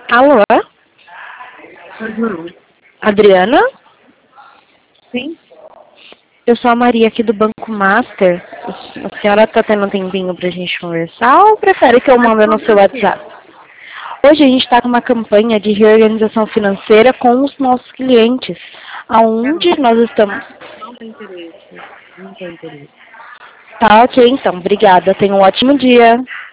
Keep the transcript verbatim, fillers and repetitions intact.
Alô? Uhum. Adriana? Sim. Eu sou a Maria aqui do Banco Master. A senhora está tendo um tempinho para a gente conversar ou prefere que eu Mas mande no seu sobre o quê? WhatsApp? Hoje a gente está com uma campanha de reorganização financeira com os nossos clientes, Não, aonde nós estamos. não tem interesse. Não tem interesse. Tá ok, então. Obrigada. Tenha um ótimo dia.